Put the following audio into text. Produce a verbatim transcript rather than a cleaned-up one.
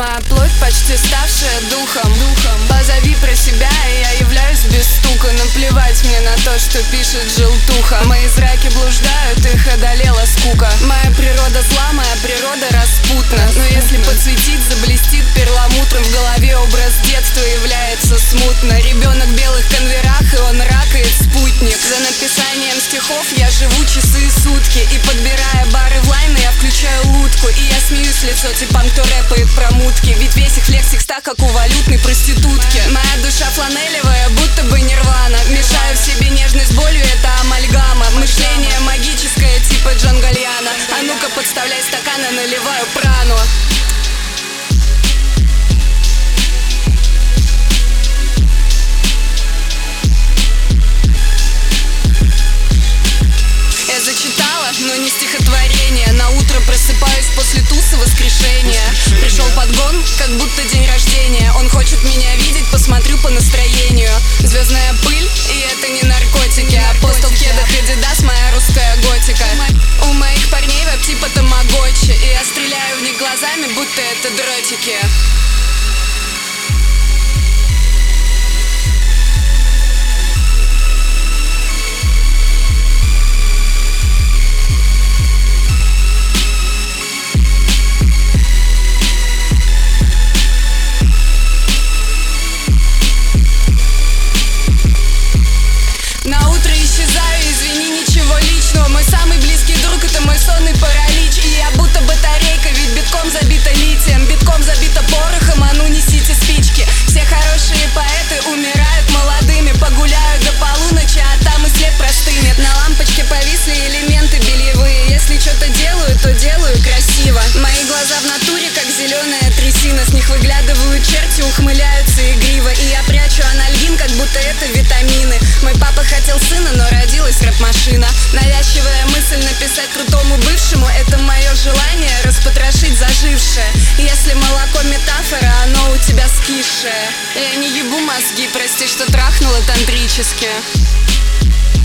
Моя плоть почти ставшая духом, духом. Позови про себя, и я являюсь без стука. Наплевать мне на то, что пишет желтуха. Мои зраки блуждают, их одолела скука. Моя природа зла, моя природа распутна. Но если подсветить, заблестит перламутром. В голове образ детства является смутно. Ребенок в белых конверах, и он ракает спутник. За написанием стихов я живу часы и сутки. И подбирая бары в лайны, я включаю лутку. И я смеюсь в лицо типам, кто рэпает про мутки. Ведь весь их лексик так, как у валютной проститутки. Моя душа фланелевая, будто бы нирвана. Мешаю в себе нежность с болью, это амальгама. Мышление магическое, типа Джон Гальяно. А ну-ка подставляй стакан, и наливаю прану. Я зачитала, но не стихотворение. На утро просыпаюсь после туса воскрешения. Пришел подгон, как будто день рождения. Он хочет меня видеть, посмотрю по настроению. Звездная пыль, и это не наркотики. Апостол в кедах Адидас, моя русская готика. У моих парней веб типа тамагочи. И я стреляю в них глазами, будто это дротики. На утро исчезаю, извини, ничего личного. Мой самый близкий друг — это мой сонный паралич. И я будто батарейка, ведь битком забита литием. Битком забита порохом, а ну несите спички. Все хорошие поэты умирают молодыми. Погуляют до полуночи, а там и след простынет. На лампочке повисли элементы бельевые. Если что-то делаю, то делаю красиво. Мои глаза в натуре, как зеленая трясина. С них выглядывают черти, ухмыляются игриво. И я прячу анальгин, как будто это витамины. Мой папа хотел сына, но родилась рэп-машина. Навязчивая мысль написать крутому бывшему — это мое желание распотрошить зажившее. Если молоко метафора, оно у тебя скисшее. Я не ебу мозги, прости, что трахнула тантрически.